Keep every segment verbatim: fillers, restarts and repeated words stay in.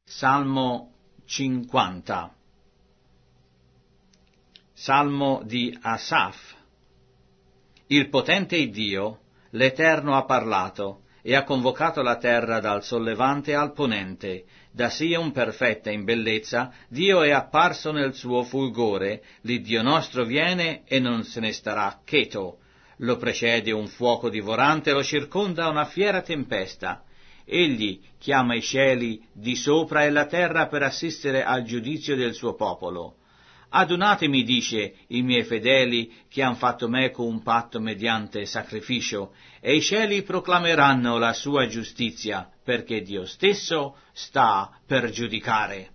Salmo cinquanta. Salmo di Asaf. Il potente Iddio, l'Eterno ha parlato, e ha convocato la terra dal sollevante al ponente. Da Sion perfetta in bellezza, Dio è apparso nel suo fulgore, l'Iddio nostro viene e non se ne starà cheto. Lo precede un fuoco divorante, lo circonda una fiera tempesta. Egli chiama i cieli di sopra e la terra per assistere al giudizio del suo popolo. Adunatemi, dice, i miei fedeli che han fatto meco un patto mediante sacrificio, e i cieli proclameranno la sua giustizia, perché Dio stesso sta per giudicare.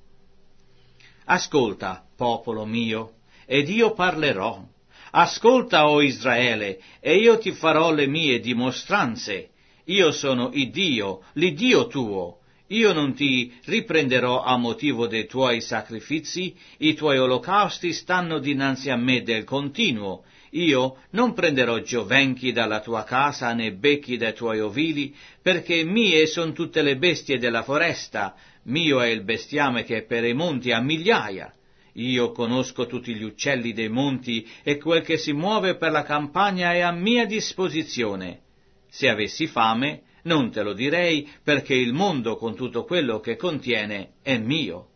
Ascolta, popolo mio, ed io parlerò. Ascolta, o Israele, e io ti farò le mie dimostranze. Io sono Iddio, l'Iddio tuo. Io non ti riprenderò a motivo dei tuoi sacrifici, i tuoi olocausti stanno dinanzi a me del continuo. Io non prenderò giovenchi dalla tua casa né becchi dai tuoi ovili, perché mie son tutte le bestie della foresta, mio è il bestiame che è per i monti a migliaia. Io conosco tutti gli uccelli dei monti e quel che si muove per la campagna è a mia disposizione. Se avessi fame, non te lo direi, perché il mondo con tutto quello che contiene è mio.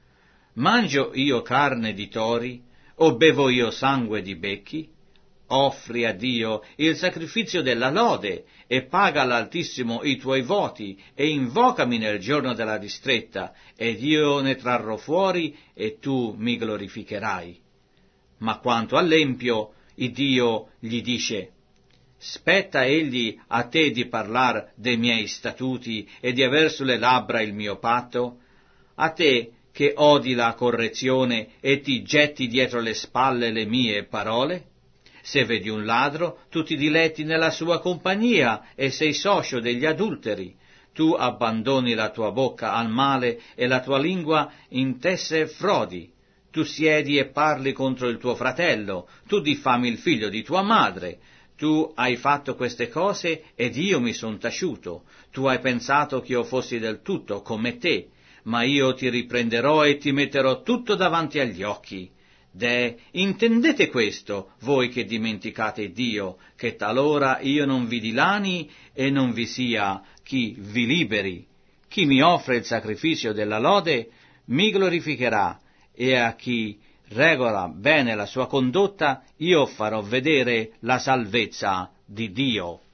Mangio io carne di tori, o bevo io sangue di becchi? Offri a Dio il sacrificio della lode, e paga all'Altissimo i tuoi voti, e invocami nel giorno della distretta, ed io ne trarrò fuori, e tu mi glorificherai. Ma quanto all'empio, Iddio gli dice: spetta egli a te di parlar dei miei statuti e di aver sulle labbra il mio patto? A te che odi la correzione e ti getti dietro le spalle le mie parole? Se vedi un ladro, tu ti diletti nella sua compagnia e sei socio degli adulteri. Tu abbandoni la tua bocca al male e la tua lingua intesse frodi. Tu siedi e parli contro il tuo fratello, tu diffami il figlio di tua madre. Tu hai fatto queste cose ed io mi son taciuto. Tu hai pensato che io fossi del tutto come te, ma io ti riprenderò e ti metterò tutto davanti agli occhi. Deh, intendete questo, voi che dimenticate Dio, che talora io non vi dilani e non vi sia chi vi liberi. Chi mi offre il sacrificio della lode mi glorificherà, e a chi regola bene la sua condotta, io farò vedere la salvezza di Dio.